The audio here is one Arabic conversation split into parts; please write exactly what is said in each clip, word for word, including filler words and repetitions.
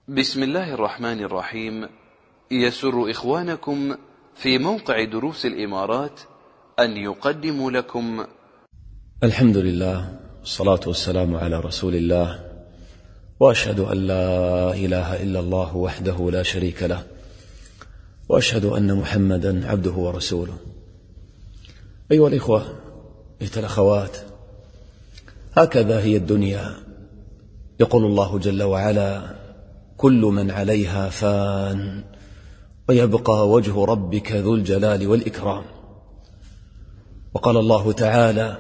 بسم الله الرحمن الرحيم. يسر إخوانكم في موقع دروس الإمارات أن يقدموا لكم الحمد لله والصلاة والسلام على رسول الله، وأشهد أن لا إله إلا الله وحده لا شريك له، وأشهد أن محمدا عبده ورسوله. أيها الإخوة، أيها الأخوات، هكذا هي الدنيا. يقول الله جل وعلا: كل من عليها فان ويبقى وجه ربك ذو الجلال والإكرام. وقال الله تعالى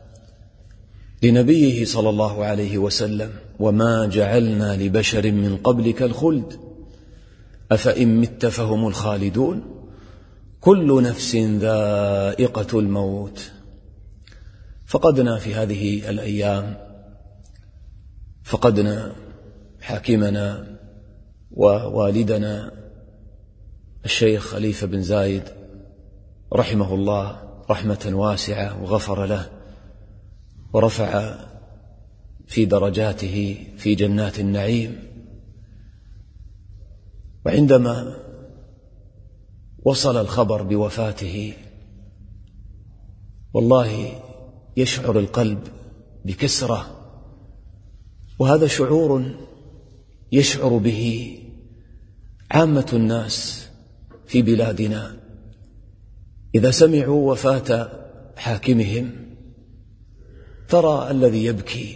لنبيه صلى الله عليه وسلم: وما جعلنا لبشر من قبلك الخلد أفإن مت فهم الخالدون كل نفس ذائقة الموت. فقدنا في هذه الأيام فقدنا حاكمنا ووالدنا الشيخ خليفة بن زايد رحمه الله رحمة واسعة، وغفر له ورفع في درجاته في جنات النعيم. وعندما وصل الخبر بوفاته والله يشعر القلب بكسرة، وهذا شعور يشعر به عامة الناس في بلادنا إذا سمعوا وفاة حاكمهم. ترى الذي يبكي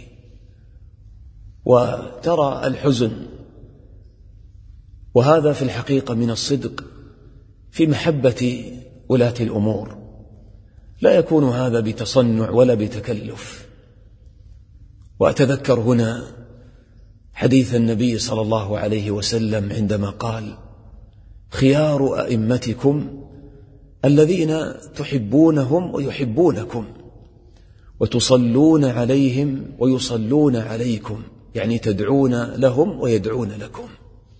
وترى الحزن، وهذا في الحقيقة من الصدق في محبة ولاة الأمور. لا يكون هذا بتصنع ولا بتكلف. وأتذكر هنا حديث النبي صلى الله عليه وسلم عندما قال: خيار أئمتكم الذين تحبونهم ويحبونكم وتصلون عليهم ويصلون عليكم، يعني تدعون لهم ويدعون لكم.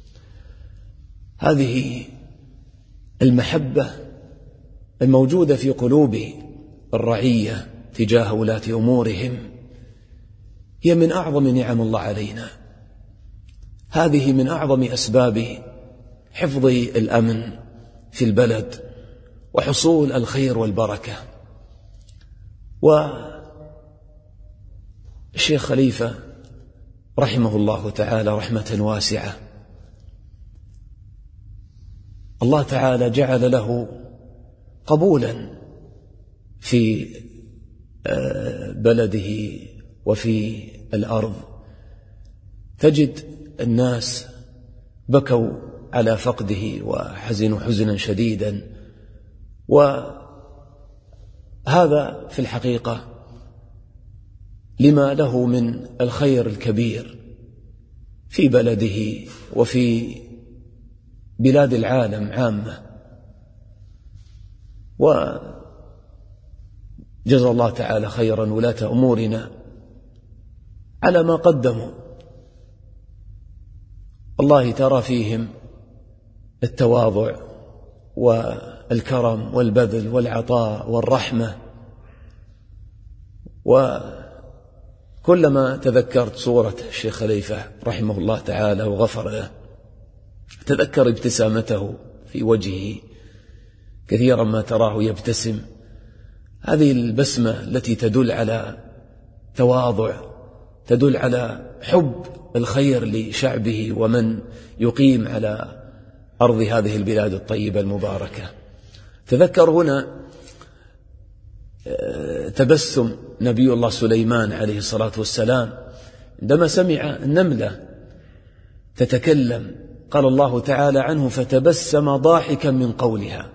هذه المحبة الموجودة في قلوب الرعية تجاه ولاة أمورهم هي من أعظم نعم الله علينا. هذه من أعظم أسباب حفظ الأمن في البلد وحصول الخير والبركة. والشيخ خليفة رحمه الله تعالى رحمة واسعة، الله تعالى جعل له قبولا في بلده وفي الأرض. تجد الناس بكوا على فقده وحزنوا حزنا شديدا، وهذا في الحقيقة لما له من الخير الكبير في بلده وفي بلاد العالم عامة. وجزا الله تعالى خيرا ولاة أمورنا على ما قدموا. والله ترى فيهم التواضع والكرم والبذل والعطاء والرحمة. وكلما تذكرت صورة الشيخ خليفة رحمه الله تعالى وغفر له تذكر ابتسامته في وجهه. كثيرا ما تراه يبتسم، هذه البسمة التي تدل على تواضع، تدل على حب الخير لشعبه ومن يقيم على أرض هذه البلاد الطيبة المباركة. تذكر هنا تبسم نبي الله سليمان عليه الصلاة والسلام عندما سمع النملة تتكلم، قال الله تعالى عنه: فتبسم ضاحكا من قولها.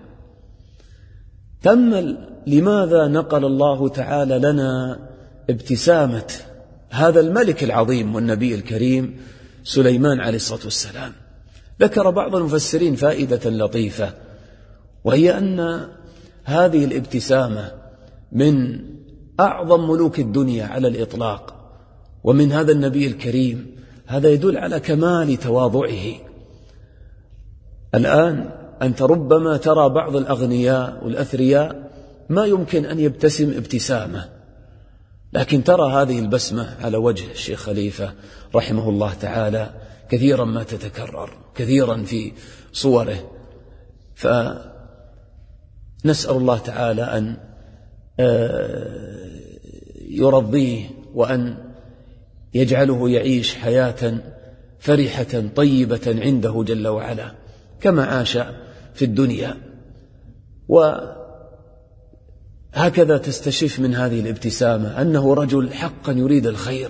تأمل لماذا نقل الله تعالى لنا ابتسامة هذا الملك العظيم والنبي الكريم سليمان عليه الصلاة والسلام. ذكر بعض المفسرين فائدة لطيفة، وهي أن هذه الابتسامة من أعظم ملوك الدنيا على الإطلاق، ومن هذا النبي الكريم. هذا يدل على كمال تواضعه. الآن أنت ربما ترى بعض الأغنياء والأثرياء ما يمكن أن يبتسم ابتسامة، لكن ترى هذه البسمة على وجه الشيخ خليفة رحمه الله تعالى كثيرا ما تتكرر كثيرا في صوره. فنسأل الله تعالى أن يرضيه وأن يجعله يعيش حياة فرحة طيبة عنده جل وعلا كما عاش في الدنيا. وهكذا تستشف من هذه الابتسامة أنه رجل حقا يريد الخير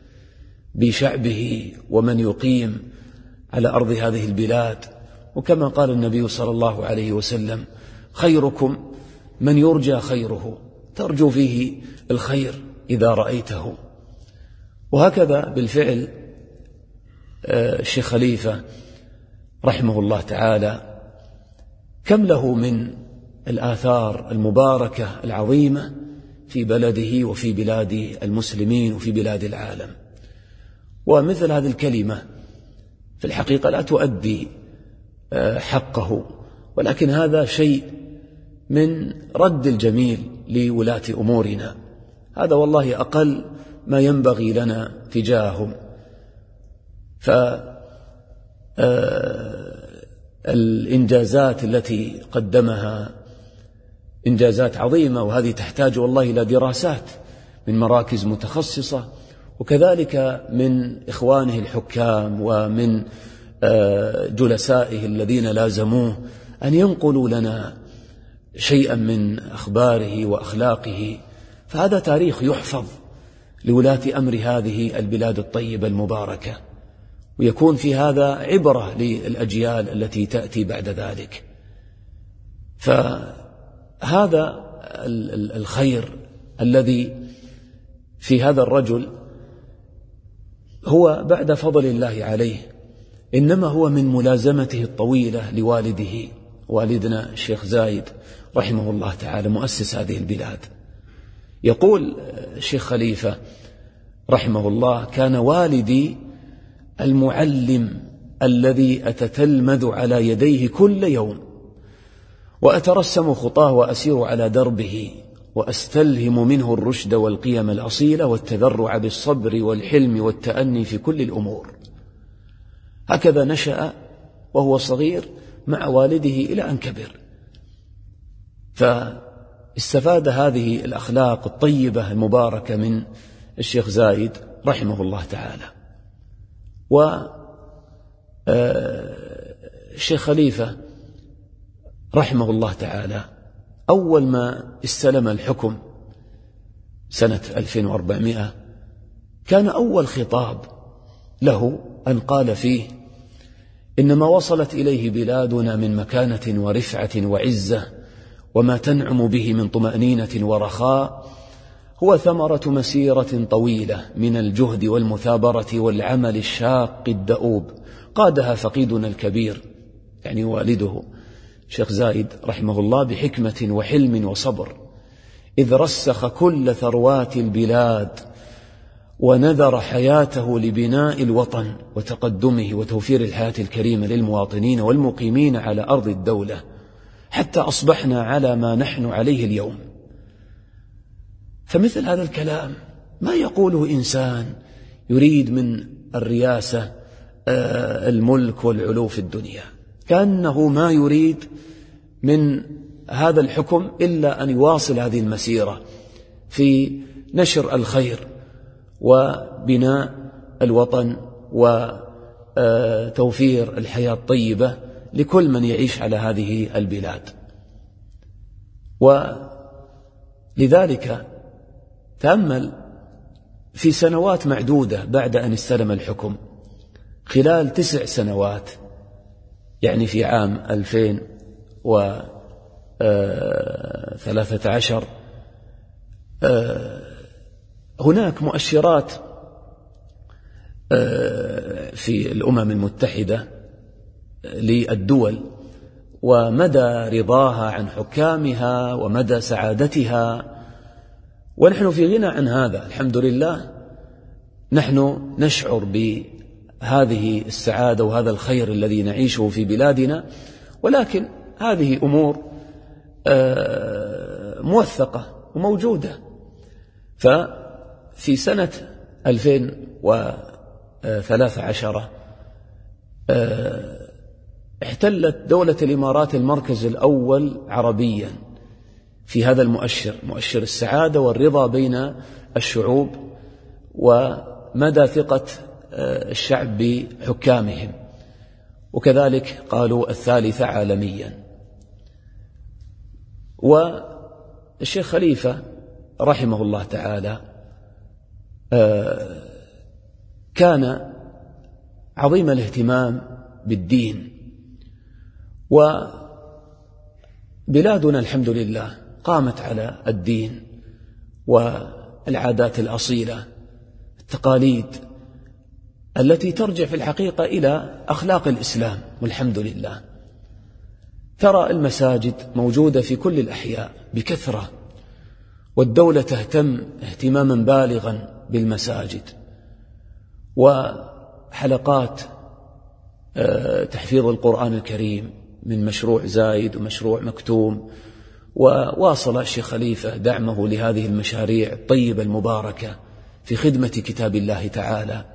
بشعبه ومن يقيم على أرض هذه البلاد. وكما قال النبي صلى الله عليه وسلم: خيركم من يرجى خيره، ترجو فيه الخير إذا رأيته. وهكذا بالفعل الشيخ خليفة رحمه الله تعالى كم له من الآثار المباركة العظيمة في بلده وفي بلاد المسلمين وفي بلاد العالم. ومثل هذه الكلمة في الحقيقة لا تؤدي حقه، ولكن هذا شيء من رد الجميل لولاة أمورنا. هذا والله أقل ما ينبغي لنا تجاههم. فالإنجازات التي قدمها إنجازات عظيمة، وهذه تحتاج والله إلى دراسات من مراكز متخصصة، وكذلك من إخوانه الحكام ومن جلسائه الذين لازموه أن ينقلوا لنا شيئا من أخباره وأخلاقه. فهذا تاريخ يحفظ لولاة أمر هذه البلاد الطيبة المباركة، ويكون في هذا عبرة للأجيال التي تأتي بعد ذلك. فهذا الخير الذي في هذا الرجل هو بعد فضل الله عليه، إنما هو من ملازمته الطويلة لوالده والدنا الشيخ زايد رحمه الله تعالى مؤسس هذه البلاد. يقول الشيخ خليفة رحمه الله: كان والدي المعلم الذي أتتلمذ على يديه كل يوم، وأترسم خطاه وأسير على دربه، وأستلهم منه الرشد والقيم الأصيلة والتذرع بالصبر والحلم والتأني في كل الأمور. هكذا نشأ وهو صغير مع والده إلى أن كبر، فاستفاد هذه الأخلاق الطيبة المباركة من الشيخ زايد رحمه الله تعالى. والشيخ خليفة رحمه الله تعالى أول ما استلم الحكم سنة ألفين وأربعمائة كان أول خطاب له أن قال فيه: إنما وصلت إليه بلادنا من مكانة ورفعة وعزة، وما تنعم به من طمأنينة ورخاء هو ثمرة مسيرة طويلة من الجهد والمثابرة والعمل الشاق الدؤوب قادها فقيدنا الكبير، يعني والده شيخ زايد رحمه الله، بحكمة وحلم وصبر، إذ رسخ كل ثروات البلاد ونذر حياته لبناء الوطن وتقدمه وتوفير الحياة الكريمة للمواطنين والمقيمين على أرض الدولة، حتى أصبحنا على ما نحن عليه اليوم. فمثل هذا الكلام ما يقوله إنسان يريد من الرياسة الملك والعلو في الدنيا، كأنه ما يريد من هذا الحكم إلا أن يواصل هذه المسيرة في نشر الخير وبناء الوطن وتوفير الحياة الطيبة لكل من يعيش على هذه البلاد. ولذلك تأمل في سنوات معدودة بعد أن استلم الحكم، خلال تسع سنوات، يعني في عام ألفين وثلاثة عشر هناك مؤشرات في الأمم المتحدة للدول ومدى رضاها عن حكامها ومدى سعادتها، ونحن في غنى عن هذا الحمد لله. نحن نشعر بهذه السعادة وهذا الخير الذي نعيشه في بلادنا، ولكن هذه أمور موثقة وموجودة. ففي سنة ألفين وثلاثة عشر احتلت دولة الإمارات المركز الأول عربيا في هذا المؤشر، مؤشر السعادة والرضا بين الشعوب ومدى ثقة الشعب بحكامهم، وكذلك قالوا الثالثة عالميا. والشيخ خليفة رحمه الله تعالى كان عظيم الاهتمام بالدين، وبلادنا الحمد لله قامت على الدين والعادات الأصيلة، التقاليد التي ترجع في الحقيقة إلى أخلاق الإسلام، والحمد لله. ترى المساجد موجودة في كل الأحياء بكثرة، والدولة تهتم اهتماما بالغا بالمساجد، وحلقات تحفيظ القرآن الكريم من مشروع زايد ومشروع مكتوم، وواصل الشيخ خليفة دعمه لهذه المشاريع الطيبة المباركة في خدمة كتاب الله تعالى.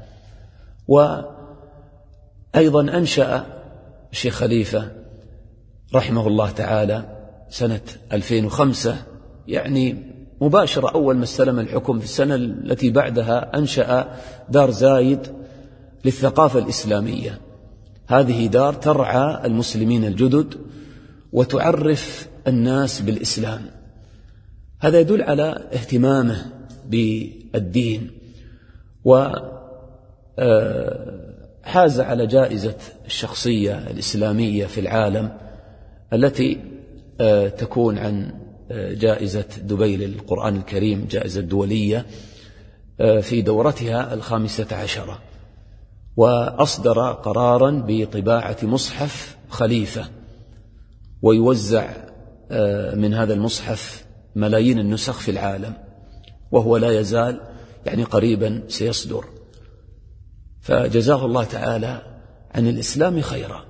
وأيضا أنشأ الشيخ خليفة رحمه الله تعالى سنة ألفين وخمسة، يعني مباشرة أول ما استلم الحكم في السنة التي بعدها، أنشأ دار زايد للثقافة الإسلامية. هذه دار ترعى المسلمين الجدد وتعرف الناس بالإسلام. هذا يدل على اهتمامه بالدين، وحاز على جائزة الشخصية الإسلامية في العالم التي تكون عن جائزة دبي للقرآن الكريم، جائزة دولية في دورتها الخامسة عشرة. وأصدر قرارا بطباعة مصحف خليفة، ويوزع من هذا المصحف ملايين النسخ في العالم، وهو لا يزال يعني قريبا سيصدر. فجزاه الله تعالى عن الإسلام خيرا.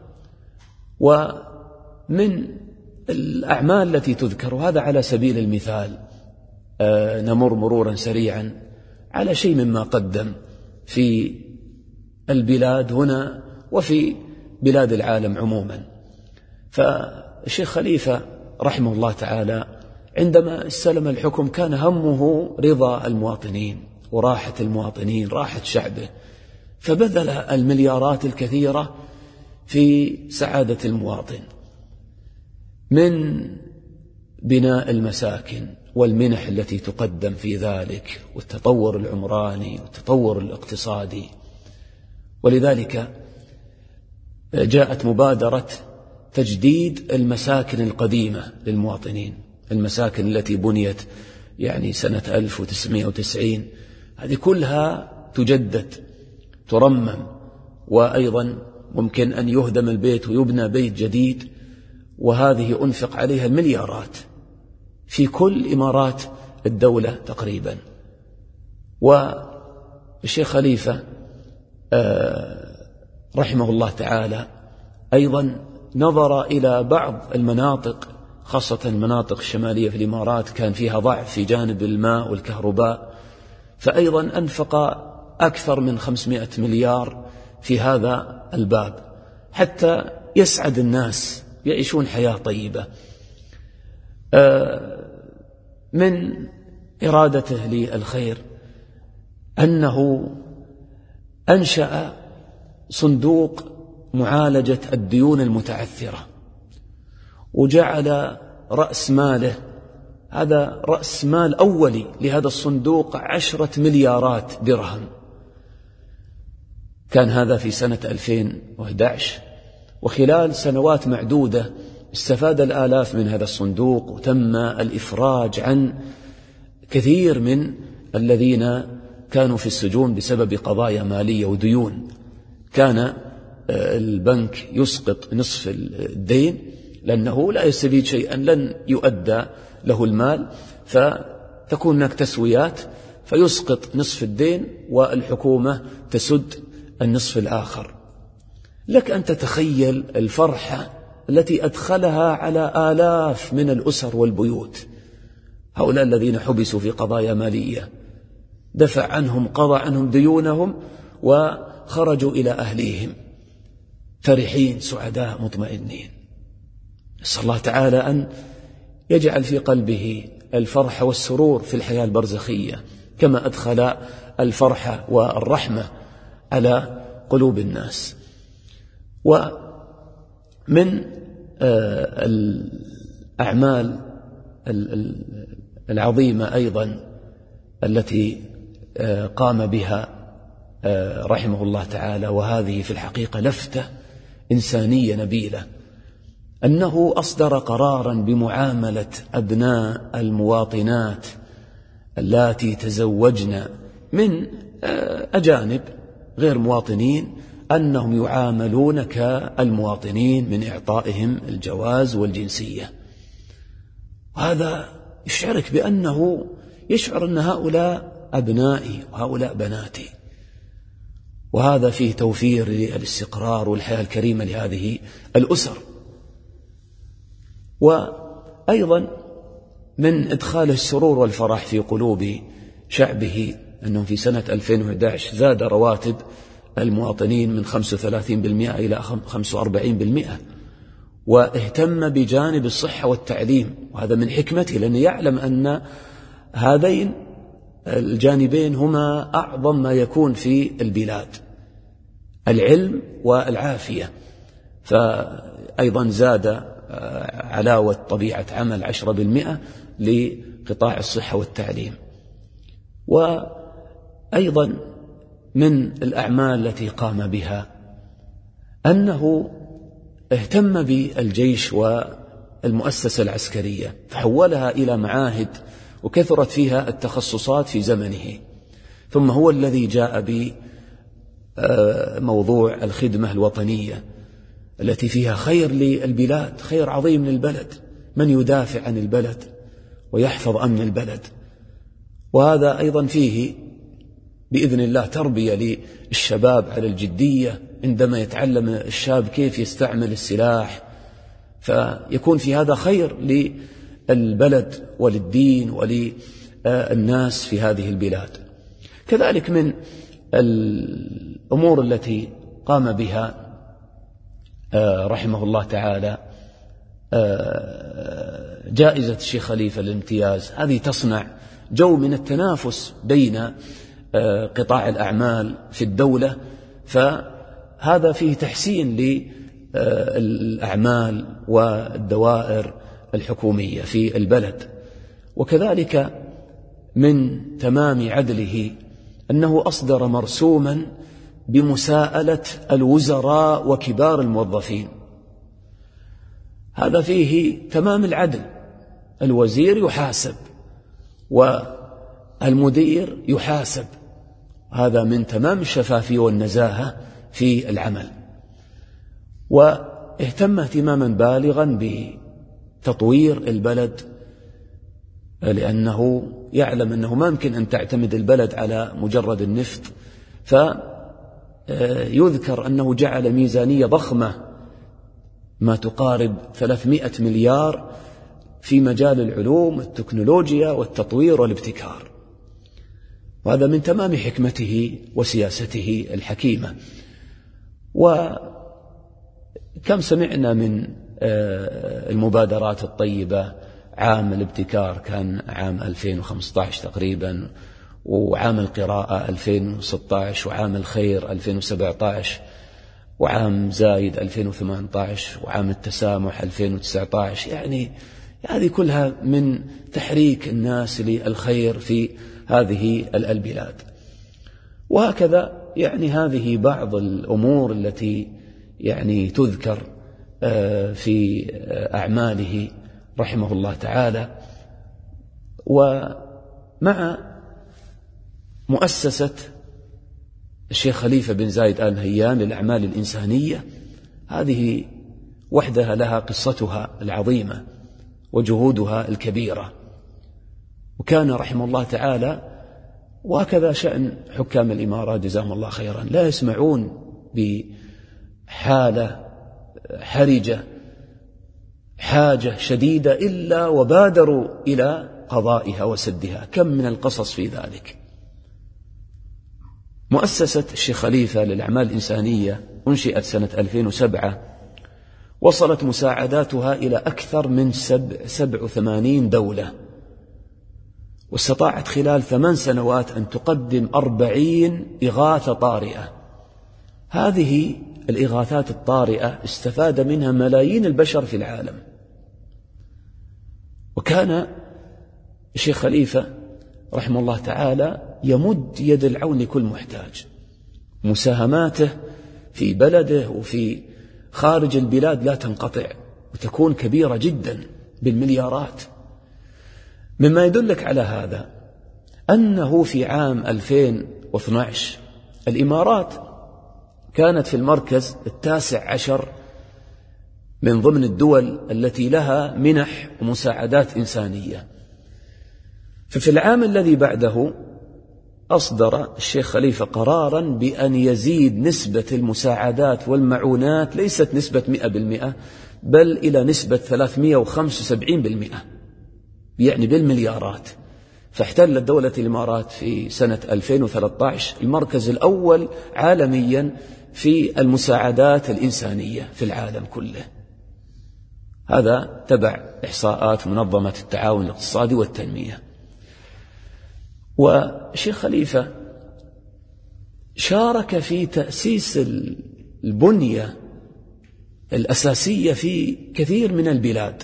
ومن الأعمال التي تذكر، هذا على سبيل المثال، نمر مرورا سريعا على شيء مما قدم في البلاد هنا وفي بلاد العالم عموما. فالشيخ خليفة رحمه الله تعالى عندما استلم الحكم كان همه رضا المواطنين وراحة المواطنين، راحة شعبه، فبذل المليارات الكثيرة في سعادة المواطن، من بناء المساكن والمنح التي تقدم في ذلك، والتطور العمراني والتطور الاقتصادي. ولذلك جاءت مبادرة تجديد المساكن القديمة للمواطنين، المساكن التي بنيت يعني سنة ألف وتسعمائة وتسعين، هذه كلها تجدد ترمم، وأيضا ممكن أن يهدم البيت ويبنى بيت جديد، وهذه أنفق عليها المليارات في كل إمارات الدولة تقريبا. والشيخ خليفة رحمه الله تعالى أيضا نظر إلى بعض المناطق، خاصة المناطق الشمالية في الإمارات كان فيها ضعف في جانب الماء والكهرباء، فأيضا أنفق أكثر من خمسمائة مليار في هذا الباب حتى يسعد الناس، يعيشون حياة طيبة. من إرادته للخير أنه أنشأ صندوق معالجة الديون المتعثرة، وجعل رأس ماله، هذا رأس مال أولي لهذا الصندوق، عشرة مليارات درهم. كان هذا في سنة ألفين وأحد عشر، وخلال سنوات معدودة استفاد الآلاف من هذا الصندوق، وتم الإفراج عن كثير من الذين كانوا في السجون بسبب قضايا مالية وديون. كان البنك يسقط نصف الدين لأنه لا يستفيد شيئا، لن يؤدى له المال، فتكون هناك تسويات فيسقط نصف الدين والحكومة تسد النصف الآخر. لك أن تتخيل الفرحة التي أدخلها على آلاف من الأسر والبيوت. هؤلاء الذين حبسوا في قضايا مالية دفع عنهم، قضى عنهم ديونهم، وخرجوا إلى أهليهم. فرحين سعداء مطمئنين. نسأل الله تعالى أن يجعل في قلبه الفرح والسرور في الحياة البرزخية، كما أدخل الفرح والرحمة على قلوب الناس. ومن الأعمال العظيمة أيضا التي قام بها رحمه الله تعالى، وهذه في الحقيقة لفتة إنسانية نبيلة، أنه أصدر قرارا بمعاملة أبناء المواطنات اللاتي تزوجن من أجانب غير مواطنين، أنهم يعاملون كالمواطنين من إعطائهم الجواز والجنسية. هذا يشعرك بأنه يشعر أن هؤلاء أبنائي وهؤلاء بناتي، وهذا فيه توفير للاستقرار والحياة الكريمة لهذه الأسر. وأيضا من إدخال السرور والفرح في قلوب شعبه أنه في سنة ألفين وأحد عشر زاد رواتب المواطنين من خمسة وثلاثين بالمئة إلى خمسة وأربعين بالمئة، واهتم بجانب الصحة والتعليم، وهذا من حكمته، لأنه يعلم أن هذين الجانبين هما أعظم ما يكون في البلاد، العلم والعافية. فأيضا زاد علاوة طبيعة عمل عشرة بالمئة لقطاع الصحة والتعليم. وأيضا من الأعمال التي قام بها أنه اهتم بالجيش والمؤسسة العسكرية، فحولها إلى معاهد وكثرت فيها التخصصات في زمنه. ثم هو الذي جاء بموضوع الخدمة الوطنية التي فيها خير للبلاد، خير عظيم للبلد، من يدافع عن البلد ويحفظ أمن البلد. وهذا أيضا فيه بإذن الله تربية للشباب على الجدية، عندما يتعلم الشاب كيف يستعمل السلاح، فيكون في هذا خير للبلد وللدين وللناس في هذه البلاد. كذلك من الأمور التي قام بها رحمه الله تعالى جائزة الشيخ خليفة للامتياز، هذه تصنع جو من التنافس بين قطاع الأعمال في الدولة، فهذا فيه تحسين للأعمال والدوائر الحكومية في البلد. وكذلك من تمام عدله أنه أصدر مرسوما بمساءلة الوزراء وكبار الموظفين، هذا فيه تمام العدل، الوزير يحاسب والمدير يحاسب، هذا من تمام الشفافية والنزاهة في العمل. واهتم اهتماما بالغا بتطوير البلد، لأنه يعلم أنه ما يمكن أن تعتمد البلد على مجرد النفط، فيذكر أنه جعل ميزانية ضخمة ما تقارب ثلاثمائة مليار في مجال العلوم والتكنولوجيا والتطوير والابتكار، وهذا من تمام حكمته وسياسته الحكيمة. وكم سمعنا من المبادرات الطيبة، عام الابتكار كان عام ألفين وخمسة عشر تقريبا، وعام القراءة ألفين وستة عشر، وعام الخير ألفين وسبعة عشر، وعام زايد ألفين وثمانية عشر، وعام التسامح ألفين وتسعة عشر. يعني هذه كلها من تحريك الناس للخير في هذه البلاد. وهكذا يعني هذه بعض الأمور التي يعني تذكر في أعماله رحمه الله تعالى. ومع مؤسسة الشيخ خليفة بن زايد آل نهيان للأعمال الإنسانية، هذه وحدها لها قصتها العظيمة وجهودها الكبيرة. وكان رحمه الله تعالى، وهكذا شأن حكام الإمارات جزاهم الله خيرا، لا يسمعون بحالة حرجة حاجة شديدة إلا وبادروا إلى قضائها وسدها. كم من القصص في ذلك. مؤسسة الشيخ خليفة للأعمال الإنسانية أنشئت سنة ألفين وسبعة، وصلت مساعداتها إلى أكثر من سبع وثمانين دولة، واستطاعت خلال ثمان سنوات أن تقدم أربعين إغاثة طارئة. هذه الإغاثات الطارئة استفاد منها ملايين البشر في العالم. وكان الشيخ خليفة رحمه الله تعالى يمد يد العون لكل محتاج. مساهماته في بلده وفي خارج البلاد لا تنقطع وتكون كبيرة جدا بالمليارات. مما يدلك على هذا أنه في عام ألفين واثني عشر الإمارات كانت في المركز التاسع عشر من ضمن الدول التي لها منح ومساعدات إنسانية. ففي العام الذي بعده أصدر الشيخ خليفة قرارا بأن يزيد نسبة المساعدات والمعونات ليست نسبة مئة بالمئة بل إلى نسبة ثلاثمئة وخمسة وسبعين بالمئة، يعني بالمليارات. فاحتلت دولة الإمارات في سنة ألفين وثلاثة عشر المركز الأول عالميا في المساعدات الإنسانية في العالم كله. هذا تبع إحصاءات منظمة التعاون الاقتصادي والتنمية. والشيخ خليفة شارك في تأسيس البنية الأساسية في كثير من البلاد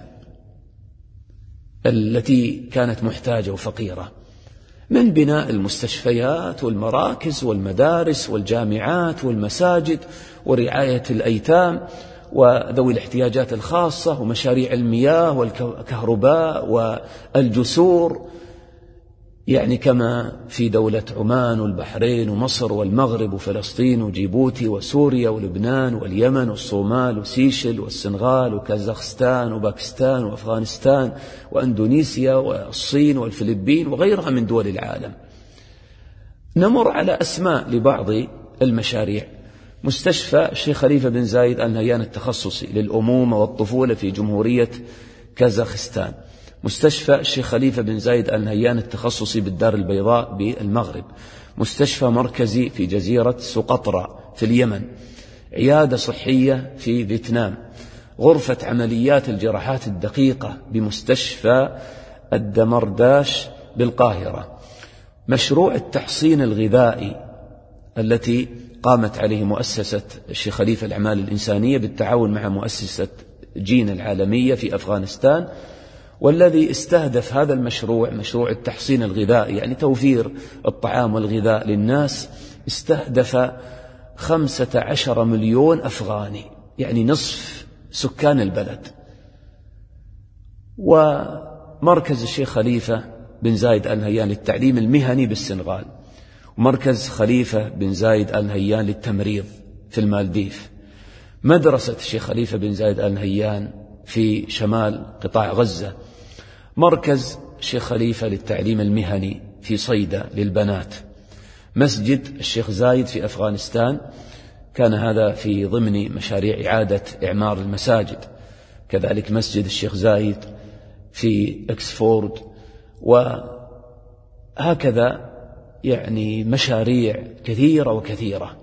التي كانت محتاجة وفقيرة، من بناء المستشفيات والمراكز والمدارس والجامعات والمساجد ورعاية الأيتام وذوي الاحتياجات الخاصة ومشاريع المياه والكهرباء والجسور، يعني كما في دولة عمان والبحرين ومصر والمغرب وفلسطين وجيبوتي وسوريا ولبنان واليمن والصومال وسيشل والسنغال وكازاخستان وباكستان وأفغانستان وأندونيسيا والصين والفلبين وغيرها من دول العالم. نمر على أسماء لبعض المشاريع. مستشفى الشيخ خليفة بن زايد آل نهيان التخصصي للأمومة والطفولة في جمهورية كازاخستان. مستشفى الشيخ خليفة بن زايد آل نهيان التخصصي بالدار البيضاء بالمغرب. مستشفى مركزي في جزيرة سقطرى في اليمن. عيادة صحية في فيتنام. غرفة عمليات الجراحات الدقيقة بمستشفى الدمرداش بالقاهرة. مشروع التحصين الغذائي التي قامت عليه مؤسسة الشيخ خليفة الأعمال الإنسانية بالتعاون مع مؤسسة جين العالمية في أفغانستان، والذي استهدف هذا المشروع مشروع التحصين الغذائي، يعني توفير الطعام والغذاء للناس، استهدف خمسة عشر مليون أفغاني، يعني نصف سكان البلد. ومركز الشيخ خليفة بن زايد آل نهيان للتعليم المهني بالسنغال، ومركز خليفة بن زايد آل نهيان للتمريض في المالديف. مدرسة الشيخ خليفة بن زايد آل نهيان في شمال قطاع غزة. مركز الشيخ خليفة للتعليم المهني في صيدا للبنات. مسجد الشيخ زايد في أفغانستان، كان هذا في ضمن مشاريع إعادة إعمار المساجد. كذلك مسجد الشيخ زايد في إكسفورد، وهكذا يعني مشاريع كثيرة وكثيرة.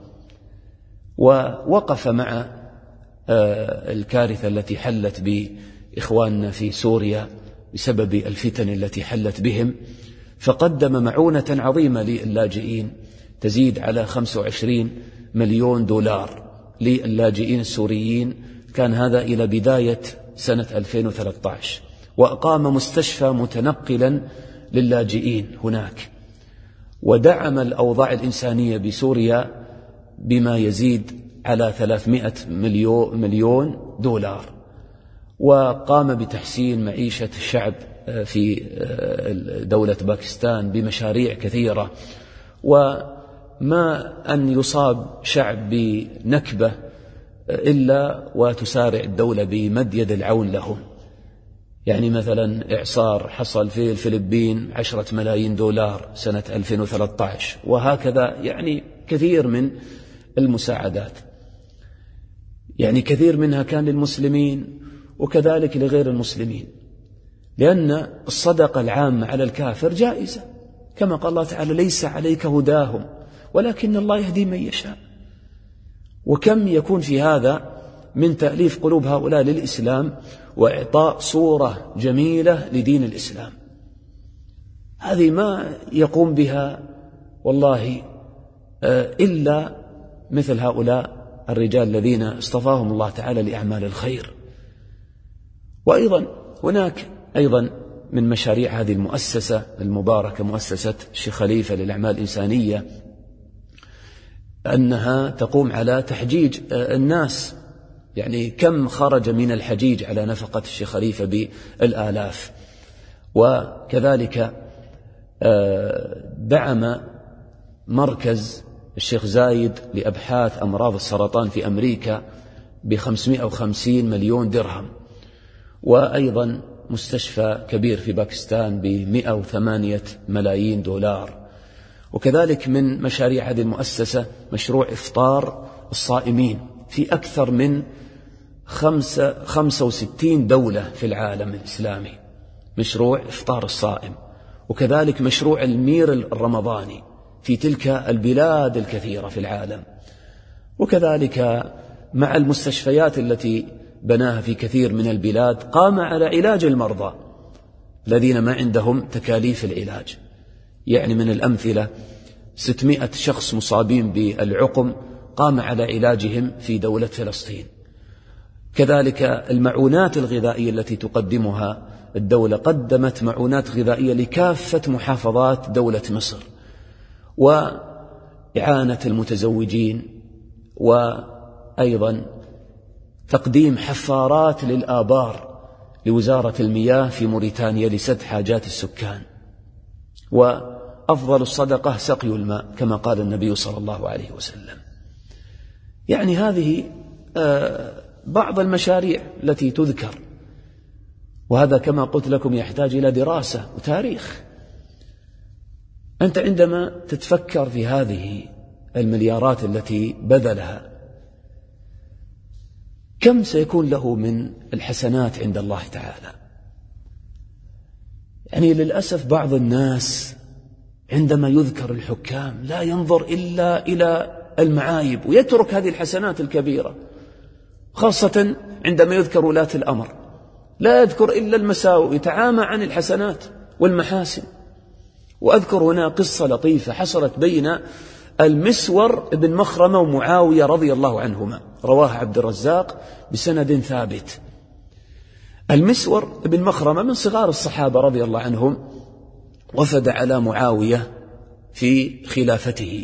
ووقف مع الكارثة التي حلت بإخواننا في سوريا بسبب الفتن التي حلت بهم، فقدم معونة عظيمة للاجئين تزيد على خمسة وعشرين مليون دولار للاجئين السوريين. كان هذا إلى بداية سنة ألفين وثلاثة عشر. وأقام مستشفى متنقلا للاجئين هناك، ودعم الأوضاع الإنسانية بسوريا بما يزيد على ثلاثمئة مليون دولار. وقام بتحسين معيشة الشعب في دولة باكستان بمشاريع كثيرة. وما أن يصاب شعب بنكبة إلا وتسارع الدولة بمد يد العون لهم. يعني مثلا إعصار حصل في الفلبين عشرة ملايين دولار سنة ألفين وثلاثة عشر، وهكذا يعني كثير من المساعدات، يعني كثير منها كان للمسلمين وكذلك لغير المسلمين، لأن الصدقة العامة على الكافر جائزة، كما قال الله تعالى: ليس عليك هداهم ولكن الله يهدي من يشاء. وكم يكون في هذا من تأليف قلوب هؤلاء للإسلام وإعطاء صورة جميلة لدين الإسلام. هذه ما يقوم بها والله إلا مثل هؤلاء الرجال الذين اصطفاهم الله تعالى لأعمال الخير. وأيضا هناك أيضا من مشاريع هذه المؤسسة المباركة مؤسسة الشيخ خليفة للأعمال الإنسانية أنها تقوم على تحجيج الناس، يعني كم خرج من الحجيج على نفقة الشيخ خليفة بالآلاف. وكذلك دعم مركز الشيخ زايد لأبحاث أمراض السرطان في أمريكا بخمسمائة وخمسين مليون درهم، وأيضا مستشفى كبير في باكستان بمئة وثمانية ملايين دولار. وكذلك من مشاريع هذه المؤسسة مشروع إفطار الصائمين في أكثر من خمسة, خمسة وستين دولة في العالم الإسلامي، مشروع إفطار الصائم. وكذلك مشروع المير الرمضاني في تلك البلاد الكثيرة في العالم. وكذلك مع المستشفيات التي بناها في كثير من البلاد قام على علاج المرضى الذين ما عندهم تكاليف العلاج. يعني من الأمثلة ستمائة شخص مصابين بالعقم قام على علاجهم في دولة فلسطين. كذلك المعونات الغذائية التي تقدمها الدولة، قدمت معونات غذائية لكافة محافظات دولة مصر، وإعانة المتزوجين، وأيضا تقديم حفارات للآبار لوزارة المياه في موريتانيا لسد حاجات السكان. وأفضل الصدقة سقي الماء كما قال النبي صلى الله عليه وسلم. يعني هذه بعض المشاريع التي تذكر، وهذا كما قلت لكم يحتاج إلى دراسة وتاريخ. أنت عندما تتفكر في هذه المليارات التي بذلها كم سيكون له من الحسنات عند الله تعالى؟ يعني للأسف بعض الناس عندما يذكر الحكام لا ينظر إلا إلى المعايب ويترك هذه الحسنات الكبيرة، خاصة عندما يذكر ولاة الأمر لا يذكر إلا المساوئ، يتعامى عن الحسنات والمحاسن. وأذكر هنا قصة لطيفة حصلت بين المسور بن مخرمة ومعاوية رضي الله عنهما، رواها عبد الرزاق بسند ثابت. المسور بن مخرمة من صغار الصحابة رضي الله عنهم، وفد على معاوية في خلافته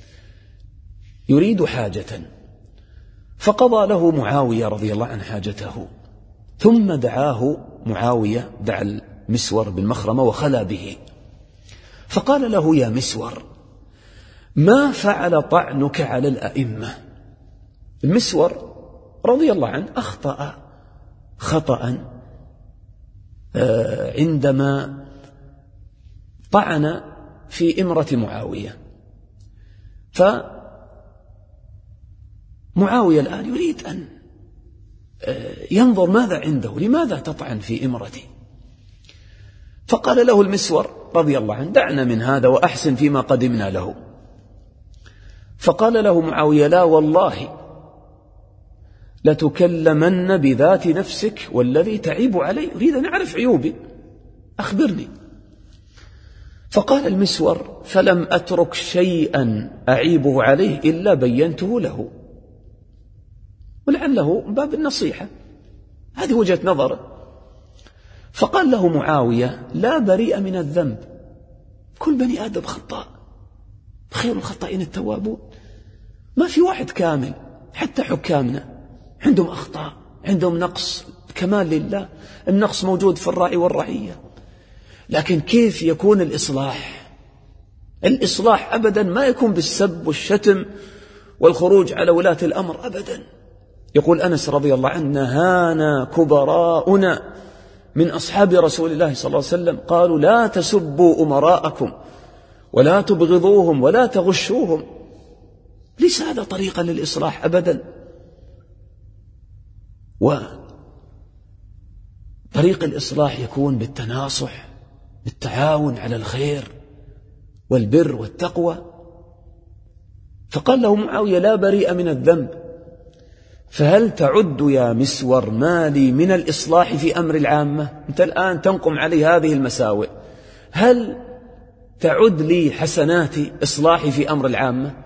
يريد حاجة، فقضى له معاوية رضي الله عنه حاجته، ثم دعاه معاوية، دعا المسور بن مخرمة وخلا به، فقال له: يا مسور، ما فعل طعنك على الأئمة؟ المسور رضي الله عنه أخطأ خطأ عندما طعن في إمرة معاوية، فمعاوية الآن يريد أن ينظر ماذا عنده، لماذا تطعن في إمرتي؟ فقال له المسور رضي الله عنه: دعنا من هذا وأحسن فيما قدمنا له. فقال له معاوية: لا والله لتكلمن بذات نفسك والذي تعيب علي، أريد أن أعرف عيوبي، أخبرني. فقال المسور: فلم أترك شيئا أعيبه عليه إلا بينته له، ولعله باب النصيحة، هذه وجهة نظره. فقال له معاوية: لا بريء من الذنب، كل بني آدم خطاء، خير الخطائين التوابون، ما في واحد كامل، حتى حكامنا عندهم أخطاء، عندهم نقص، كمال لله، النقص موجود في الراعي والرعية. لكن كيف يكون الإصلاح؟ الإصلاح أبدا ما يكون بالسب والشتم والخروج على ولاة الأمر أبدا. يقول أنس رضي الله عنه: نهانا كبراؤنا من أصحاب رسول الله صلى الله عليه وسلم، قالوا: لا تسبوا أمراءكم ولا تبغضوهم ولا تغشوهم. ليس هذا طريقا للإصلاح أبدا. وطريق الإصلاح يكون بالتناصح، بالتعاون على الخير والبر والتقوى. فقال له معاوية: لا بريء من الذنب، فهل تعد يا مسور مالي من الإصلاح في أمر العامة؟ أنت الآن تنقم علي هذه المساوئ، هل تعد لي حسناتي إصلاحي في أمر العامة؟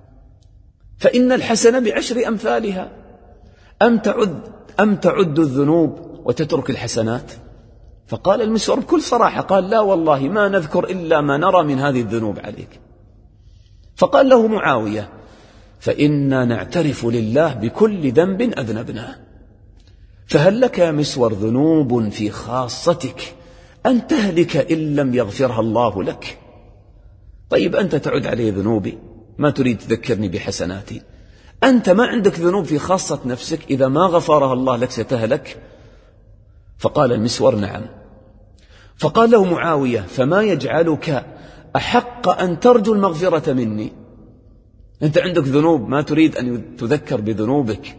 فإن الحسنة بعشر أمثالها. أم تعد, أم تعد الذنوب وتترك الحسنات؟ فقال المسور بكل صراحة، قال: لا والله ما نذكر إلا ما نرى من هذه الذنوب عليك. فقال له معاوية: فإنا نعترف لله بكل ذنب أذنبناه، فهل لك يا مسور ذنوب في خاصتك أن تهلك إن لم يغفرها الله لك؟ طيب أنت تعد علي ذنوبي، ما تريد تذكرني بحسناتي، أنت ما عندك ذنوب في خاصة نفسك إذا ما غفرها الله لك ستهلك؟ فقال المسور: نعم. فقال له معاوية: فما يجعلك أحق أن ترجو المغفرة مني؟ أنت عندك ذنوب ما تريد أن تذكر بذنوبك،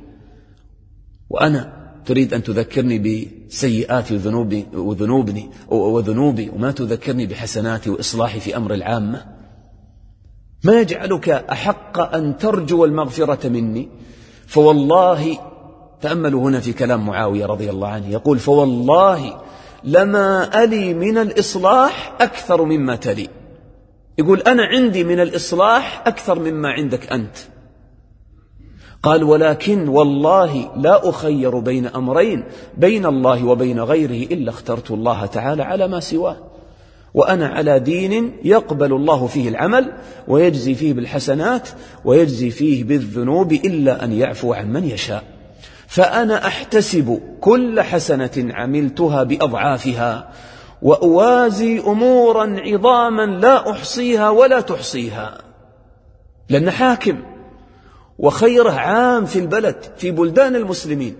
وأنا تريد أن تذكرني بسيئاتي وذنوبي وذنوبني وذنوبي وما تذكرني بحسناتي وإصلاحي في أمر العامة. ما يجعلك أحق أن ترجو المغفرة مني؟ فوالله، تأملوا هنا في كلام معاوية رضي الله عنه، يقول: فوالله لما ألي من الإصلاح أكثر مما تلي. يقول: أنا عندي من الإصلاح أكثر مما عندك أنت. قال: ولكن والله لا أخير بين أمرين بين الله وبين غيره إلا اخترت الله تعالى على ما سواه، وأنا على دين يقبل الله فيه العمل ويجزي فيه بالحسنات ويجزي فيه بالذنوب إلا أن يعفو عن من يشاء، فأنا أحتسب كل حسنة عملتها بأضعافها، وأوازي أمورا عظاما لا أحصيها ولا تحصيها. لأن حاكم وخيره عام في البلد في بلدان المسلمين،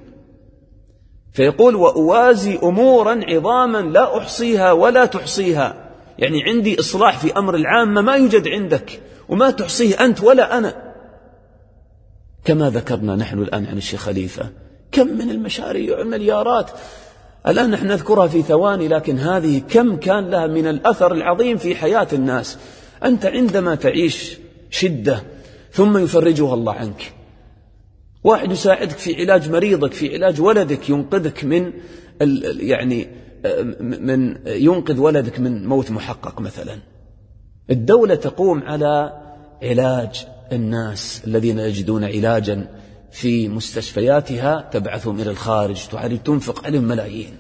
فيقول: وأوازي أمورا عظاما لا أحصيها ولا تحصيها، يعني عندي إصلاح في أمر العامة ما يوجد عندك وما تحصيه أنت ولا أنا. كما ذكرنا نحن الآن عن الشيخ خليفة، كم من المشاريع والمليارات الآن نحن نذكرها في ثواني، لكن هذه كم كان لها من الأثر العظيم في حياة الناس. أنت عندما تعيش شدة ثم يفرجها الله عنك، واحد يساعدك في علاج مريضك، في علاج ولدك، ينقذك من يعني من ينقذ ولدك من موت محقق مثلا. الدولة تقوم على علاج الناس الذين يجدون علاجا في مستشفياتها، تبعثهم إلى الخارج، تعرف تنفق عليهم ملايين.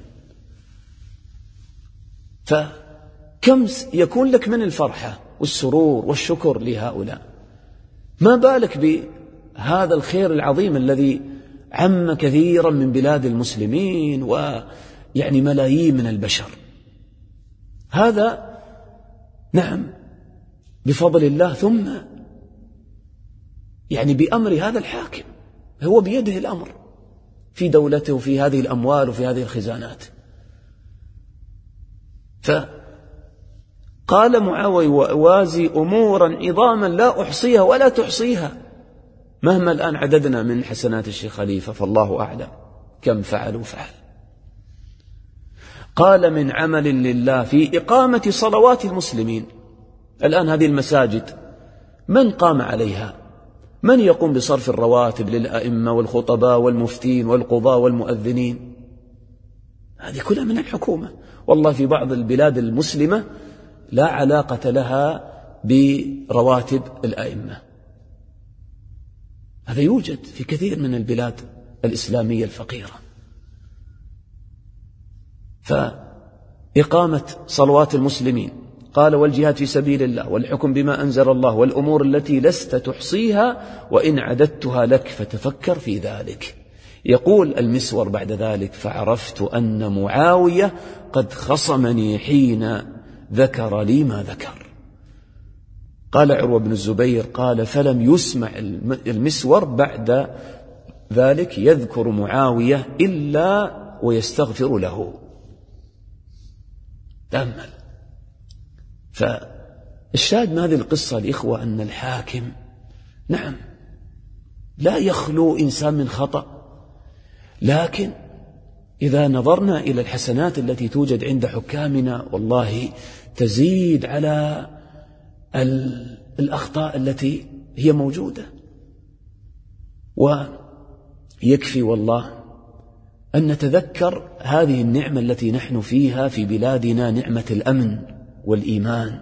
فكم يكون لك من الفرحة والسرور والشكر لهؤلاء، ما بالك بهذا الخير العظيم الذي عم كثيرا من بلاد المسلمين ويعني ملايين من البشر. هذا نعم بفضل الله، ثم يعني بأمر هذا الحاكم، هو بيده الأمر في دولته وفي هذه الأموال وفي هذه الخزانات. فقال معاوية: وأوازي أمورا عظاما لا أحصيها ولا تحصيها. مهما الآن عددنا من حسنات الشيخ خليفة فالله أعلم كم فعل وفعل. قال: من عمل لله في إقامة صلوات المسلمين. الآن هذه المساجد من قام عليها؟ من يقوم بصرف الرواتب للأئمة والخطباء والمفتين والقضاء والمؤذنين؟ هذه كلها من الحكومة. والله في بعض البلاد المسلمة لا علاقة لها برواتب الأئمة، هذا يوجد في كثير من البلاد الإسلامية الفقيرة. فإقامة صلوات المسلمين، قال: والجهاد في سبيل الله والحكم بما أنزل الله والأمور التي لست تحصيها وإن عددتها لك فتفكر في ذلك. يقول المسور بعد ذلك: فعرفت أن معاوية قد خصمني حين ذكر لي ما ذكر. قال عروة بن الزبير: قال: فلم يسمع المسور بعد ذلك يذكر معاوية إلا ويستغفر له. تأمل. فالشاهد من هذه القصة الإخوة أن الحاكم نعم لا يخلو إنسان من خطأ، لكن إذا نظرنا إلى الحسنات التي توجد عند حكامنا والله تزيد على الأخطاء التي هي موجودة. ويكفي والله أن نتذكر هذه النعمة التي نحن فيها في بلادنا، نعمة الأمن والإيمان.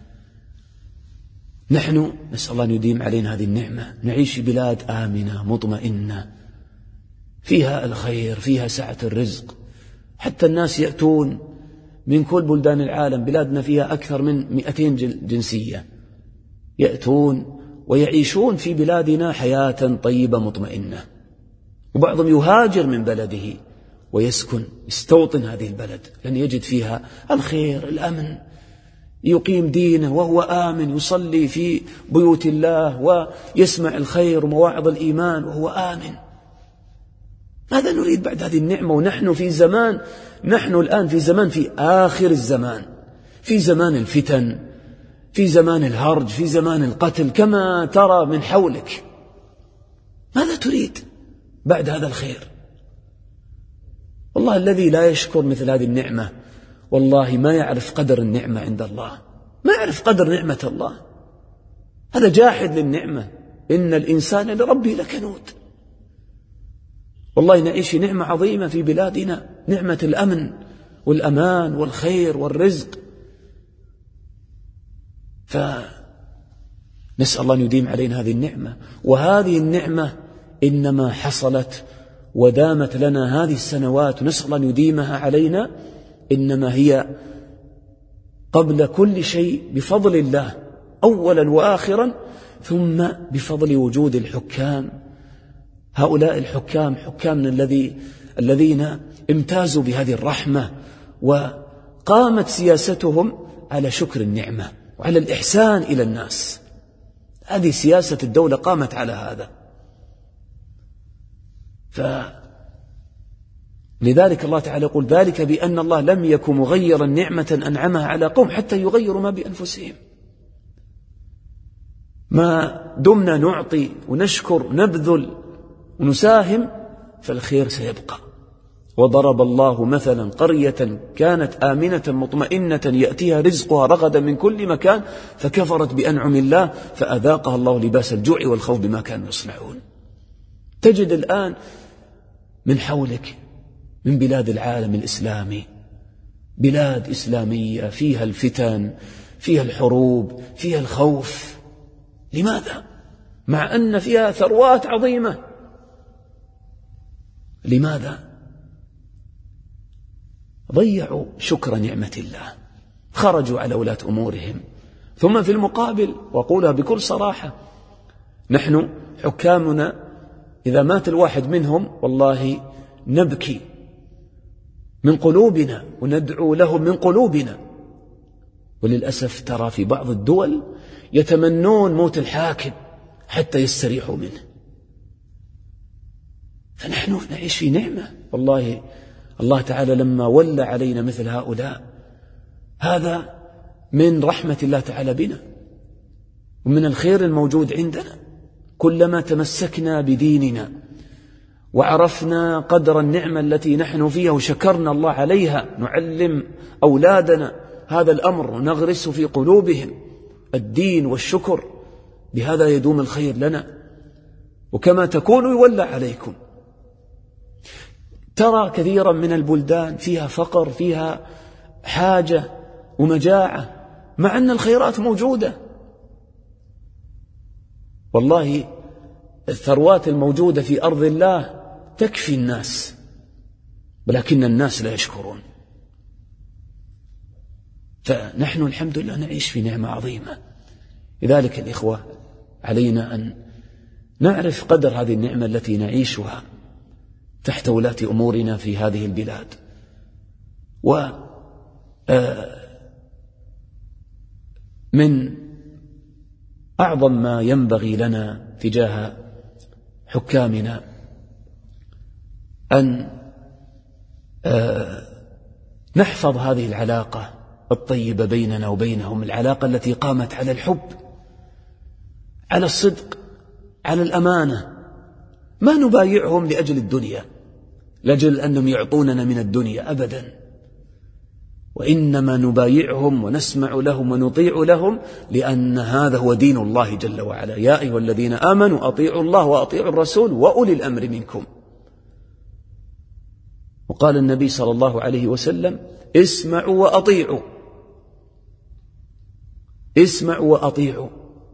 نحن نسأل الله أن يديم علينا هذه النعمة، نعيش في بلاد آمنة مطمئنة فيها الخير، فيها سعة الرزق، حتى الناس يأتون من كل بلدان العالم. بلادنا فيها أكثر من مئتين جنسية يأتون ويعيشون في بلادنا حياة طيبة مطمئنة، وبعضهم يهاجر من بلده ويسكن يستوطن هذه البلد لأن يجد فيها الخير الأمن، يقيم دينه وهو آمن، يصلي في بيوت الله ويسمع الخير ومواعظ الإيمان وهو آمن. ماذا نريد بعد هذه النعمة ونحن في زمان، نحن الآن في زمان في آخر الزمان، في زمان الفتن، في زمان الهرج، في زمان القتل كما ترى من حولك. ماذا تريد بعد هذا الخير؟ والله الذي لا يشكر مثل هذه النعمة والله ما يعرف قدر النعمة عند الله، ما يعرف قدر نعمة الله، هذا جاحد للنعمة. إن الإنسان لربه لكنود. والله نعيش في نعمة عظيمة في بلادنا، نعمة الأمن والأمان والخير والرزق، فنسأل الله أن يديم علينا هذه النعمة. وهذه النعمة إنما حصلت ودامت لنا هذه السنوات، ونسأل الله أن يديمها علينا، إنما هي قبل كل شيء بفضل الله أولا وآخرا، ثم بفضل وجود الحكام. هؤلاء الحكام حكامنا الذي الذين امتازوا بهذه الرحمة، وقامت سياستهم على شكر النعمة وعلى الإحسان إلى الناس. هذه سياسة الدولة قامت على هذا. فلذلك الله تعالى يقول: ذلك بأن الله لم يكن مغيرا نعمة أنعمها على قوم حتى يغيروا ما بأنفسهم. ما دمنا نعطي ونشكر نبذل ونساهم فالخير سيبقى. وضرب الله مثلا قرية كانت آمنة مطمئنة يأتيها رزقها رغدا من كل مكان فكفرت بأنعم الله فأذاقها الله لباس الجوع والخوف بما كانوا يصنعون. تجد الآن من حولك من بلاد العالم الإسلامي بلاد إسلامية فيها الفتن، فيها الحروب، فيها الخوف. لماذا؟ مع أن فيها ثروات عظيمة. لماذا؟ ضيعوا شكر نعمة الله، خرجوا على ولاة أمورهم. ثم في المقابل، وأقولها بكل صراحة، نحن حكامنا إذا مات الواحد منهم والله نبكي من قلوبنا وندعو لهم من قلوبنا. وللأسف ترى في بعض الدول يتمنون موت الحاكم حتى يستريحوا منه. فنحن نعيش في نعمة والله. الله تعالى لما ولى علينا مثل هؤلاء هذا من رحمة الله تعالى بنا ومن الخير الموجود عندنا. كلما تمسكنا بديننا وعرفنا قدر النعمة التي نحن فيها وشكرنا الله عليها، نعلم أولادنا هذا الأمر ونغرس في قلوبهم الدين والشكر، بهذا يدوم الخير لنا. وكما تكونوا يولى عليكم. ترى كثيرا من البلدان فيها فقر، فيها حاجة ومجاعة، مع أن الخيرات موجودة. والله الثروات الموجودة في أرض الله تكفي الناس، ولكن الناس لا يشكرون. فنحن الحمد لله نعيش في نعمة عظيمة. لذلك الإخوة علينا أن نعرف قدر هذه النعمة التي نعيشها تحت ولاة أمورنا في هذه البلاد. ومن أعظم ما ينبغي لنا تجاه حكامنا أن نحفظ هذه العلاقة الطيبة بيننا وبينهم، العلاقة التي قامت على الحب، على الصدق، على الأمانة. ما نبايعهم لأجل الدنيا، لأجل أنهم يعطوننا من الدنيا أبدا. وإنما نبايعهم ونسمع لهم ونطيع لهم لأن هذا هو دين الله جل وعلا. يا أيها الذين آمنوا أطيعوا الله وأطيعوا الرسول وأولي الأمر منكم. وقال النبي صلى الله عليه وسلم اسمعوا وأطيعوا، اسمعوا وأطيعوا.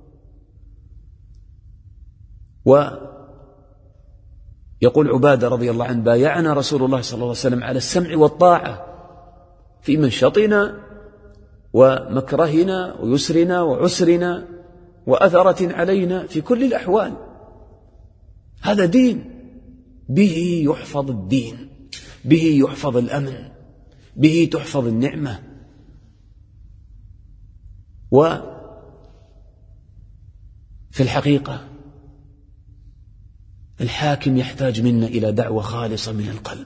ويقول عبادة رضي الله عنه بايعنا رسول الله صلى الله عليه وسلم على السمع والطاعة في منشطنا ومكرهنا ويسرنا وعسرنا وأثرة علينا في كل الأحوال. هذا دين، به يحفظ الدين، به يحفظ الأمن، به تحفظ النعمة. وفي الحقيقة الحاكم يحتاج منا إلى دعوة خالصة من القلب،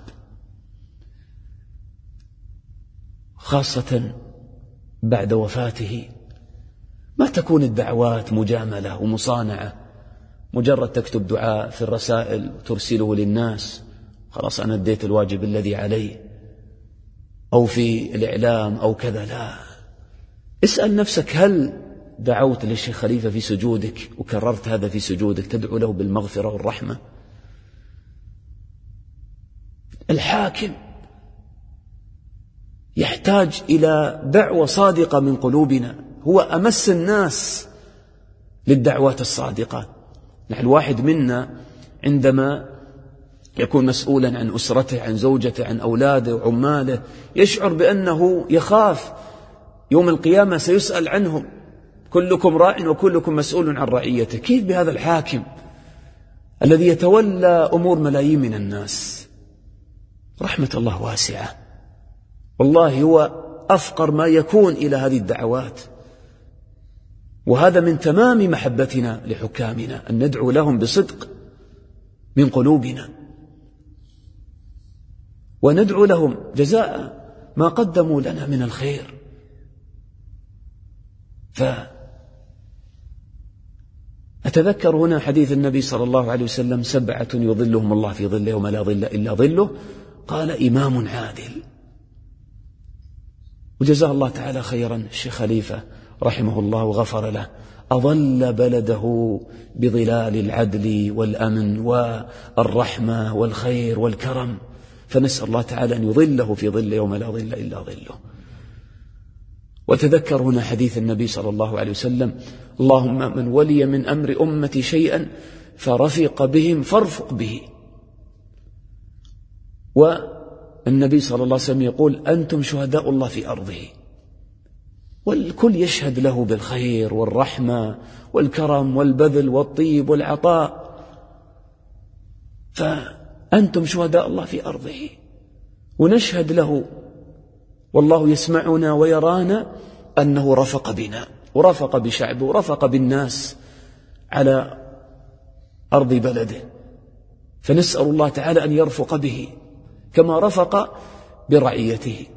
خاصة بعد وفاته. ما تكون الدعوات مجاملة ومصانعة، مجرد تكتب دعاء في الرسائل وترسله للناس، خلاص أنا اديت الواجب الذي علي، أو في الإعلام أو كذا. لا، اسأل نفسك هل دعوت للشيخ خليفة في سجودك وكررت هذا في سجودك، تدعو له بالمغفرة والرحمة؟ الحاكم يحتاج إلى دعوة صادقة من قلوبنا، هو أمس الناس للدعوات الصادقة. نحن الواحد منا عندما يكون مسؤولا عن أسرته، عن زوجته، عن أولاده وعماله، يشعر بأنه يخاف يوم القيامة سيسأل عنهم، كلكم راع وكلكم مسؤول عن رعيته. كيف بهذا الحاكم الذي يتولى أمور ملايين من الناس؟ رحمة الله واسعة، والله هو أفقر ما يكون إلى هذه الدعوات. وهذا من تمام محبتنا لحكامنا، أن ندعو لهم بصدق من قلوبنا، وندعو لهم جزاء ما قدموا لنا من الخير. فأتذكر هنا حديث النبي صلى الله عليه وسلم سبعة يظلهم الله في ظله يوم لا ظل إلا ظله، قال إمام عادل. وجزاه الله تعالى خيرا الشيخ خليفة رحمه الله وغفر له، أظل بلده بظلال العدل والأمن والرحمة والخير والكرم، فنسأل الله تعالى أن يظله في ظل يوم لا ظل إلا ظله. وتذكر هنا حديث النبي صلى الله عليه وسلم اللهم من ولي من أمر أمتي شيئا فرفق بهم فارفق به. والنبي صلى الله عليه وسلم يقول أنتم شهداء الله في أرضه، والكل يشهد له بالخير والرحمة والكرم والبذل والطيب والعطاء، فأنتم شهداء الله في أرضه ونشهد له، والله يسمعنا ويرانا أنه رفق بنا ورفق بشعبه ورفق بالناس على أرض بلده، فنسأل الله تعالى أن يرفق به كما رفق برعيته.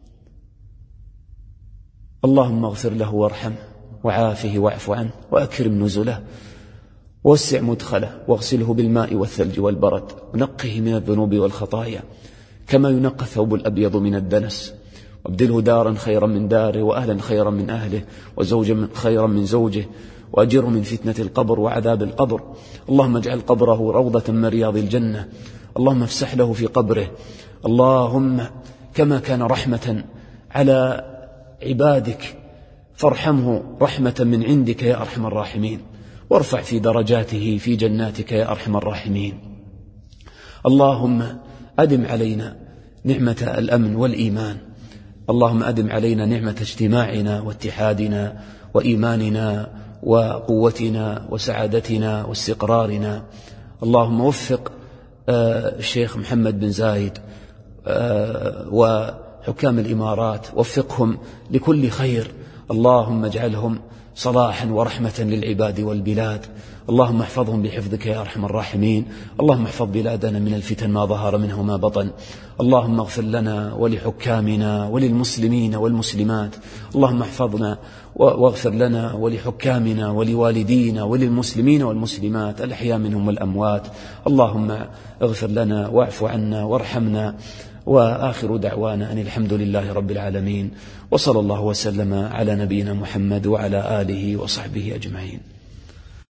اللهم اغفر له وارحمه وعافه واعف عنه وأكرم نزله ووسع مدخله واغسله بالماء والثلج والبرد ونقه من الذنوب والخطايا كما ينقى الثوب الأبيض من الدنس، وابدله دارا خيرا من داره وأهلا خيرا من أهله وزوجا خيرا من زوجه، وأجره من فتنة القبر وعذاب القبر. اللهم اجعل قبره روضة من رياض الجنة، اللهم افسح له في قبره، اللهم كما كان رحمة على عبادك فارحمه رحمة من عندك يا أرحم الراحمين، وارفع في درجاته في جناتك يا أرحم الراحمين. اللهم أدم علينا نعمة الأمن والإيمان، اللهم أدم علينا نعمة اجتماعنا واتحادنا وإيماننا وقوتنا وسعادتنا واستقرارنا. اللهم وفق الشيخ محمد بن زايد وحكام الإمارات، وفقهم لكل خير، اللهم اجعلهم صلاحا ورحمة للعباد والبلاد. اللهم احفظهم بحفظك يا أرحم الراحمين. اللهم احفظ بلادنا من الفتن ما ظهر منه ما بطن. اللهم اغفر لنا ولحكامنا وللمسلمين والمسلمات. اللهم احفظنا واغفر لنا ولحكامنا ولوالدينا وللمسلمين والمسلمات الأحياء منهم والأموات. اللهم اغفر لنا واعف عنا وارحمنا. وآخر دعوانا أن الحمد لله رب العالمين، وصلى الله وسلم على نبينا محمد وعلى آله وصحبه أجمعين.